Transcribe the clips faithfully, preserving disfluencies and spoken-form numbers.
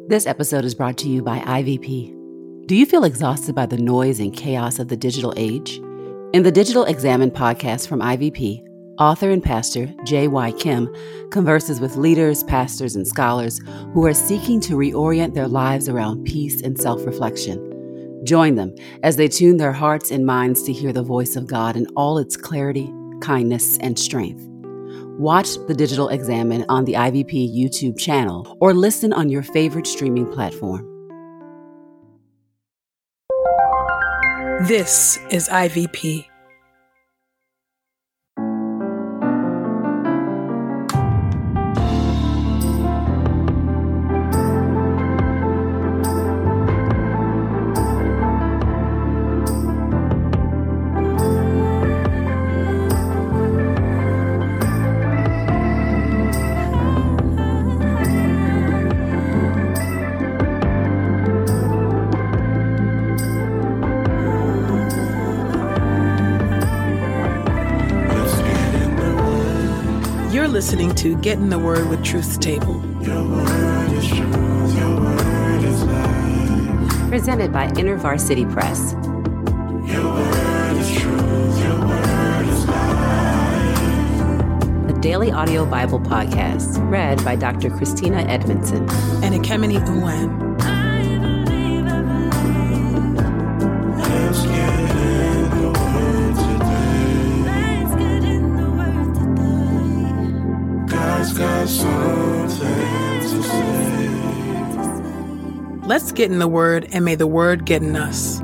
This episode is brought to you by I V P. Do you feel exhausted by the noise and chaos of the digital age? In the Digital Examined podcast from I V P, author and pastor J Y. Kim converses with leaders, pastors, and scholars who are seeking to reorient their lives around peace and self-reflection. Join them as they tune their hearts and minds to hear the voice of God in all its clarity, kindness, and strength. Watch The Digital Examined on the I V P YouTube channel or listen on your favorite streaming platform. This is I V P. Listening to Get in the Word with Truth's Table. Your word is truth, your word is life. Presented by InterVarsity Press. Your word is truth, your word is life. A daily audio Bible podcast read by Doctor Christina Edmondson and Ekemini Uwan. Let's get in the word today. God's got something to say. Let's get in the Word, and may the Word get in us.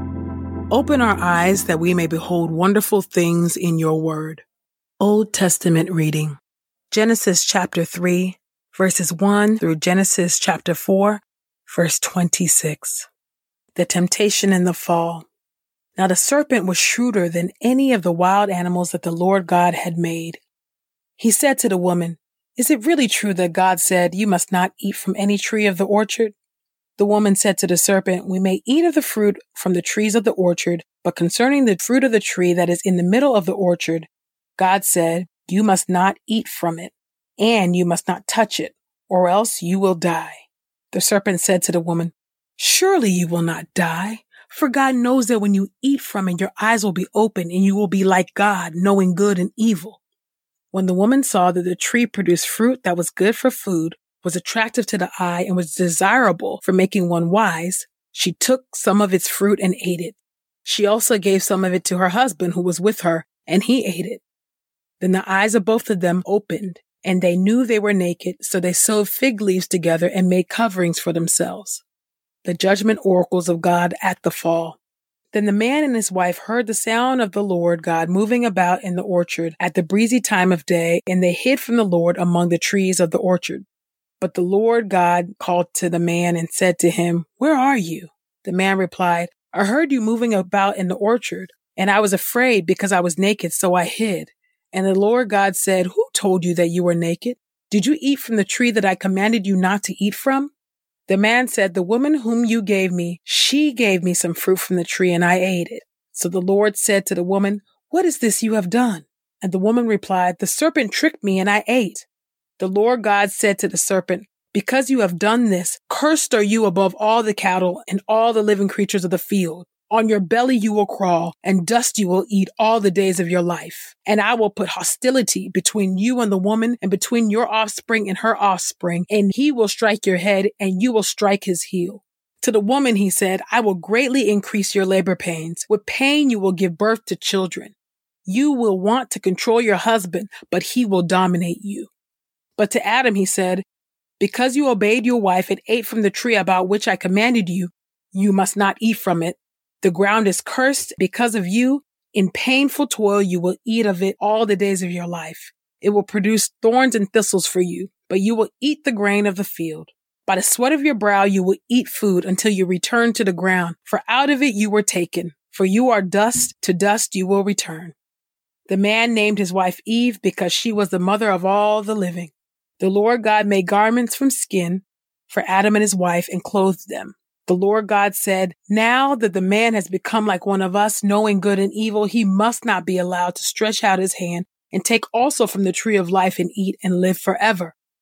Open our eyes that we may behold wonderful things in your Word. Old Testament reading. Genesis chapter three, verses one through Genesis chapter four, verse twenty-six. The temptation and the fall. Now the serpent was shrewder than any of the wild animals that the Lord God had made. He said to the woman, "Is it really true that God said, 'You must not eat from any tree of the orchard'?" The woman said to the serpent, "We may eat of the fruit from the trees of the orchard, but concerning the fruit of the tree that is in the middle of the orchard, God said, 'You must not eat from it, and you must not touch it, or else you will die.'" The serpent said to the woman, "Surely you will not die, for God knows that when you eat from it, your eyes will be open, and you will be like God, knowing good and evil." When the woman saw that the tree produced fruit that was good for food, was attractive to the eye, and was desirable for making one wise, she took some of its fruit and ate it. She also gave some of it to her husband who was with her, and he ate it. Then the eyes of both of them opened, and they knew they were naked, so they sewed fig leaves together and made coverings for themselves. The judgment oracles of God at the fall. Then the man and his wife heard the sound of the Lord God moving about in the orchard at the breezy time of day, and they hid from the Lord among the trees of the orchard. But the Lord God called to the man and said to him, "Where are you?" The man replied, "I heard you moving about in the orchard, and I was afraid because I was naked, so I hid." And the Lord God said, "Who told you that you were naked? Did you eat from the tree that I commanded you not to eat from?" The man said, "The woman whom you gave me, she gave me some fruit from the tree, and I ate it." So the Lord said to the woman, "What is this you have done?" And the woman replied, "The serpent tricked me, and I ate." The Lord God said to the serpent, "Because you have done this, cursed are you above all the cattle and all the living creatures of the field. On your belly you will crawl, and dust you will eat all the days of your life. And I will put hostility between you and the woman, and between your offspring and her offspring, and he will strike your head, and you will strike his heel." To the woman he said, "I will greatly increase your labor pains. With pain you will give birth to children. You will want to control your husband, but he will dominate you." But to Adam he said, "Because you obeyed your wife and ate from the tree about which I commanded you, you must not eat from it. The ground is cursed because of you. In painful toil you will eat of it all the days of your life. It will produce thorns and thistles for you, but you will eat the grain of the field. By the sweat of your brow you will eat food until you return to the ground, for out of it you were taken. For you are dust, to dust you will return." The man named his wife Eve because she was the mother of all the living. The Lord God made garments from skin for Adam and his wife and clothed them. The Lord God said, "Now that the man has become like one of us, knowing good and evil, he must not be allowed to stretch out his hand and take also from the tree of life and eat and live forever."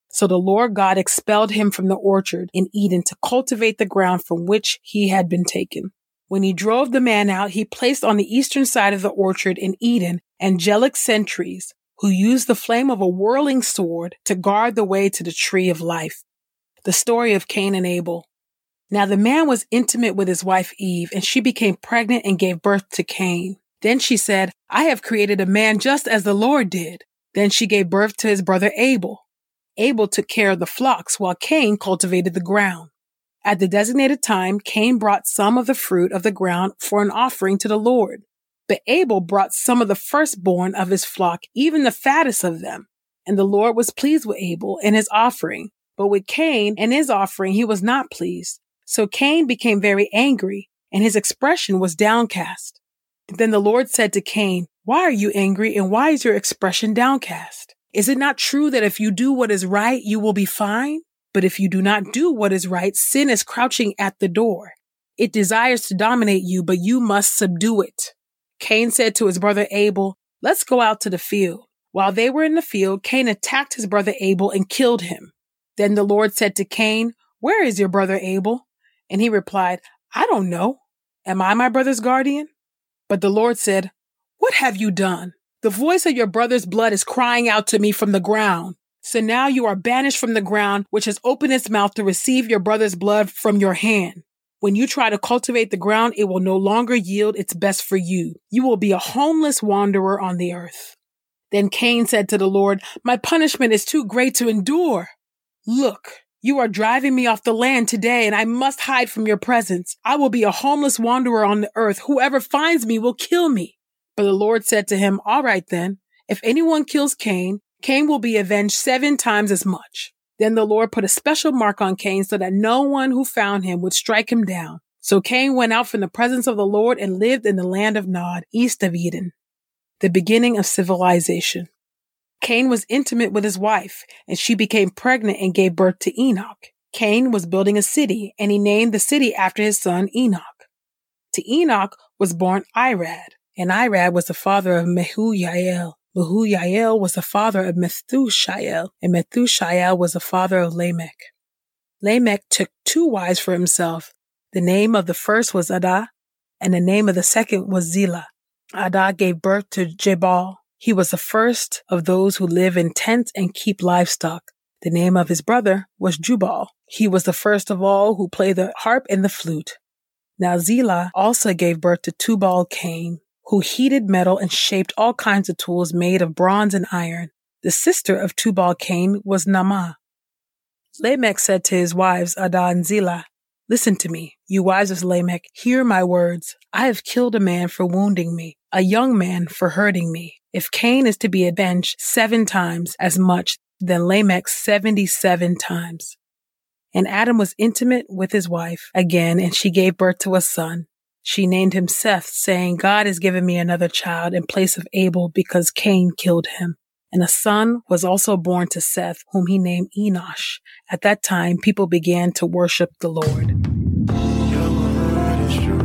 So the Lord God expelled him from the orchard in Eden to cultivate the ground from which he had been taken. When he drove the man out, he placed on the eastern side of the orchard in Eden angelic sentries who used the flame of a whirling sword to guard the way to the tree of life. The story of Cain and Abel. Now the man was intimate with his wife Eve, and she became pregnant and gave birth to Cain. Then she said, I have created a man just as the Lord did. Then she gave birth to his brother Abel. Abel took care of the flocks, while Cain cultivated the ground. At the designated time, Cain brought some of the fruit of the ground for an offering to the Lord. But Abel brought some of the firstborn of his flock, even the fattest of them. And the Lord was pleased with Abel and his offering. But with Cain and his offering he was not pleased. So Cain became very angry, and his expression was downcast. Then the Lord said to Cain, Why are you angry, and why is your expression downcast? Is it not true that if you do what is right, you will be fine? But if you do not do what is right, sin is crouching at the door. It desires to dominate you, but you must subdue it. Cain said to his brother Abel, Let's go out to the field. While they were in the field, Cain attacked his brother Abel and killed him. Then the Lord said to Cain, Where is your brother Abel? And he replied, I don't know. Am I my brother's guardian? But the Lord said, What have you done? The voice of your brother's blood is crying out to me from the ground. So now you are banished from the ground, which has opened its mouth to receive your brother's blood from your hand. When you try to cultivate the ground, it will no longer yield its best for you. You will be a homeless wanderer on the earth. Then Cain said to the Lord, My punishment is too great to endure. Look, you are driving me off the land today, and I must hide from your presence. I will be a homeless wanderer on the earth. Whoever finds me will kill me. But the Lord said to him, All right then, if anyone kills Cain, Cain will be avenged seven times as much. Then the Lord put a special mark on Cain so that no one who found him would strike him down. So Cain went out from the presence of the Lord and lived in the land of Nod, east of Eden. The beginning of civilization. Cain was intimate with his wife, and she became pregnant and gave birth to Enoch. Cain was building a city, and he named the city after his son Enoch. To Enoch was born Irad, and Irad was the father of Mehujael. Mehujael was the father of Methushael, and Methushael was the father of Lamech. Lamech took two wives for himself. The name of the first was Adah, and the name of the second was Zillah. Adah gave birth to Jabal. He was the first of those who live in tents and keep livestock. The name of his brother was Jubal. He was the first of all who play the harp and the flute. Now Zillah also gave birth to Tubal-Cain, who heated metal and shaped all kinds of tools made of bronze and iron. The sister of Tubal-Cain was Naamah. Lamech said to his wives, Adah and Zillah, Listen to me, you wives of Lamech, hear my words. I have killed a man for wounding me, a young man for hurting me. If Cain is to be avenged seven times as much, then Lamech seventy-seven times. And Adam was intimate with his wife again, and she gave birth to a son. She named him Seth, saying, God has given me another child in place of Abel because Cain killed him. And a son was also born to Seth, whom he named Enosh. At that time, people began to worship the Lord. Your word is true.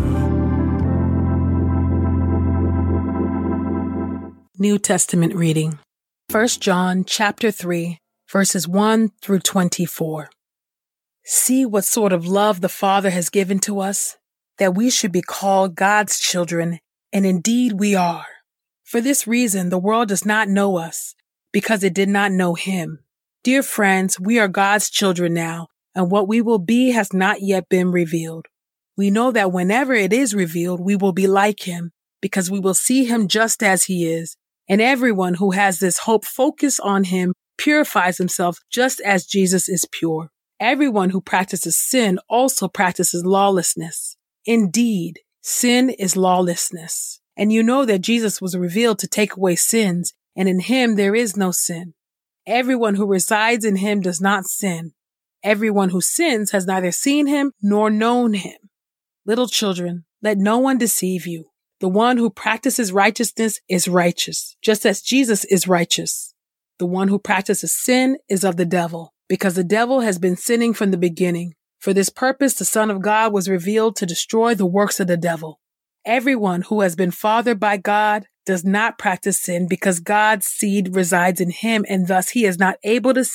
New Testament reading. First John chapter three, verses one through twenty-four. See what sort of love the Father has given to us, that we should be called God's children, and indeed we are. For this reason, the world does not know us, because it did not know him. Dear friends, we are God's children now, and what we will be has not yet been revealed. We know that whenever it is revealed, we will be like him, because we will see him just as he is. And everyone who has this hope focused on him purifies himself just as Jesus is pure. Everyone who practices sin also practices lawlessness. Indeed, sin is lawlessness. And you know that Jesus was revealed to take away sins, and in him there is no sin. Everyone who resides in him does not sin. Everyone who sins has neither seen him nor known him. Little children, let no one deceive you. The one who practices righteousness is righteous, just as Jesus is righteous. The one who practices sin is of the devil, because the devil has been sinning from the beginning. For this purpose, the Son of God was revealed to destroy the works of the devil. Everyone who has been fathered by God does not practice sin because God's seed resides in him, and thus he is not able to sin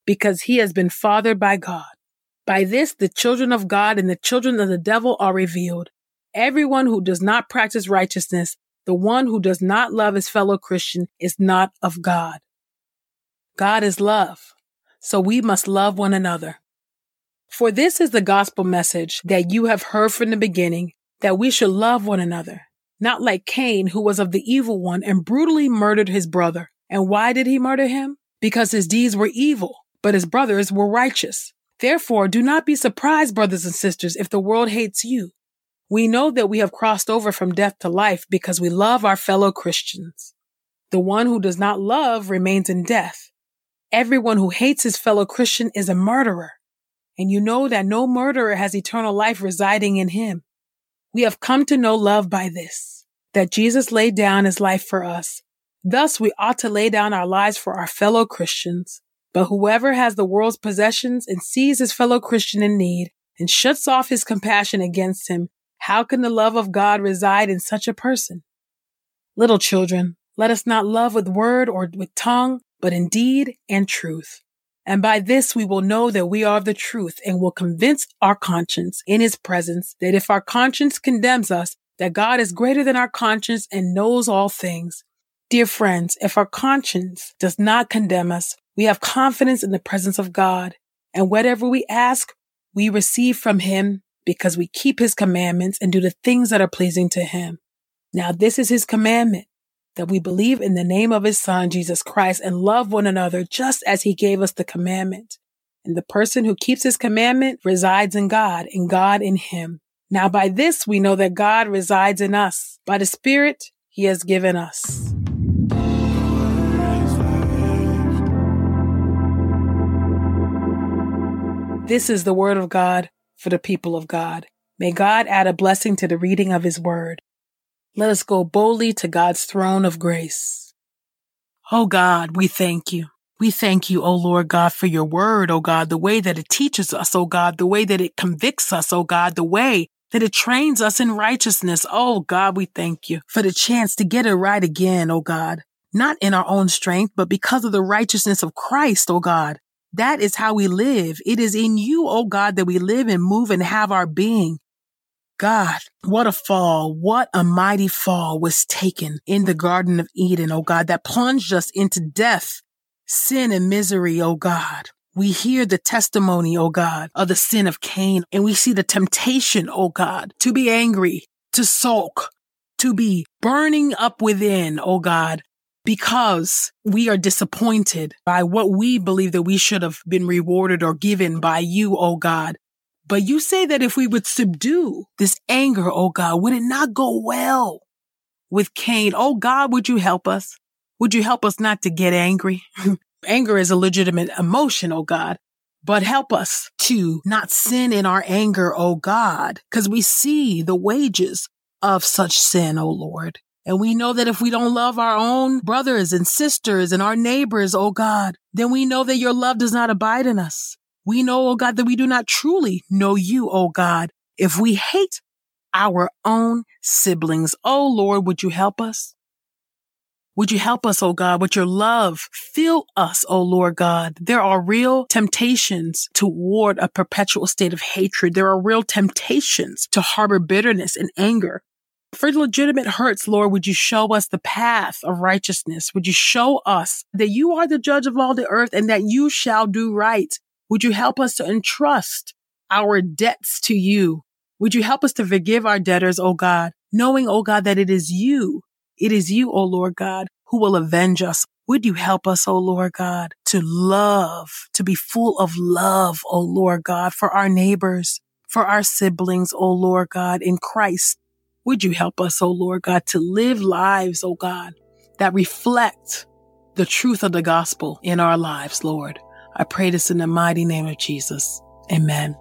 because he has been fathered by God. By this, the children of God and the children of the devil are revealed. Everyone who does not practice righteousness, the one who does not love his fellow Christian, is not of God. God is love, so we must love one another. For this is the gospel message that you have heard from the beginning, that we should love one another, not like Cain, who was of the evil one and brutally murdered his brother. And why did he murder him? Because his deeds were evil, but his brothers were righteous. Therefore, do not be surprised, brothers and sisters, if the world hates you. We know that we have crossed over from death to life because we love our fellow Christians. The one who does not love remains in death. Everyone who hates his fellow Christian is a murderer. And you know that no murderer has eternal life residing in him. We have come to know love by this, that Jesus laid down his life for us. Thus, we ought to lay down our lives for our fellow Christians. But whoever has the world's possessions and sees his fellow Christian in need and shuts off his compassion against him, how can the love of God reside in such a person? Little children, let us not love with word or with tongue, but in deed and truth. And by this we will know that we are of the truth and will convince our conscience in his presence that if our conscience condemns us, that God is greater than our conscience and knows all things. Dear friends, if our conscience does not condemn us, we have confidence in the presence of God, and whatever we ask, we receive from him because we keep his commandments and do the things that are pleasing to him. Now this is his commandment, that we believe in the name of his Son, Jesus Christ, and love one another just as he gave us the commandment. And the person who keeps his commandment resides in God, and God in him. Now by this we know that God resides in us, by the Spirit he has given us. This is the word of God for the people of God. May God add a blessing to the reading of his word. Let us go boldly to God's throne of grace. Oh God, we thank you. We thank you, oh Lord God, for your word, oh God, the way that it teaches us, oh God, the way that it convicts us, oh God, the way that it trains us in righteousness. Oh God, we thank you for the chance to get it right again, oh God, not in our own strength, but because of the righteousness of Christ, oh God. That is how we live. It is in you, oh God, that we live and move and have our being. God, what a fall, what a mighty fall was taken in the Garden of Eden, oh God, that plunged us into death, sin, and misery, oh God. We hear the testimony, oh God, of the sin of Cain, and we see the temptation, oh God, to be angry, to sulk, to be burning up within, oh God, because we are disappointed by what we believe that we should have been rewarded or given by you, oh God. But you say that if we would subdue this anger, oh God, would it not go well with Cain? Oh God, would you help us? Would you help us not to get angry? Anger is a legitimate emotion, oh God, but help us to not sin in our anger, oh God, because we see the wages of such sin, oh Lord. And we know that if we don't love our own brothers and sisters and our neighbors, oh God, then we know that your love does not abide in us. We know, oh God, that we do not truly know you, oh God, if we hate our own siblings. Oh Lord, would you help us? Would you help us, oh God, with your love? Fill us, oh Lord God. There are real temptations toward a perpetual state of hatred. There are real temptations to harbor bitterness and anger. For legitimate hurts, Lord, would you show us the path of righteousness? Would you show us that you are the judge of all the earth and that you shall do right? Would you help us to entrust our debts to you? Would you help us to forgive our debtors, O God, knowing, O God, that it is you, it is you, O Lord God, who will avenge us. Would you help us, O Lord God, to love, to be full of love, O Lord God, for our neighbors, for our siblings, O Lord God, in Christ. Would you help us, O Lord God, to live lives, O God, that reflect the truth of the gospel in our lives, Lord. I pray this in the mighty name of Jesus. Amen.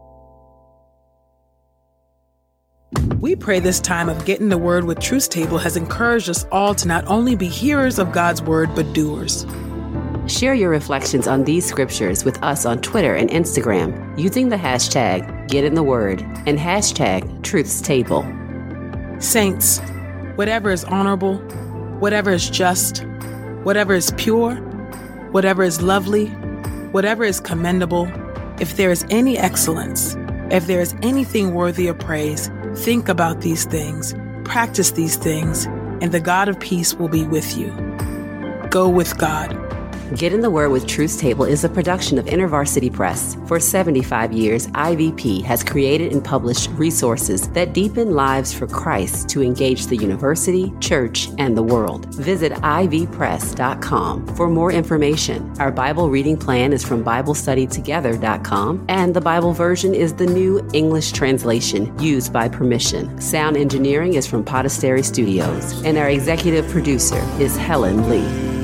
We pray this time of Getting the Word with Truth Table has encouraged us all to not only be hearers of God's word, but doers. Share your reflections on these scriptures with us on Twitter and Instagram using the hashtag GetInTheWord and hashtag Truth's Table. Saints, whatever is honorable, whatever is just, whatever is pure, whatever is lovely, whatever is commendable, if there is any excellence, if there is anything worthy of praise, think about these things, practice these things, and the God of peace will be with you. Go with God. Get in the Word with Truth's Table is a production of InterVarsity Press. For seventy-five years, I V P has created and published resources that deepen lives for Christ to engage the university, church, and the world. Visit I V press dot com for more information. Our Bible reading plan is from Bible Study Together dot com, and the Bible version is the new English translation used by permission. Sound engineering is from Podastery Studios, and our executive producer is Helen Lee.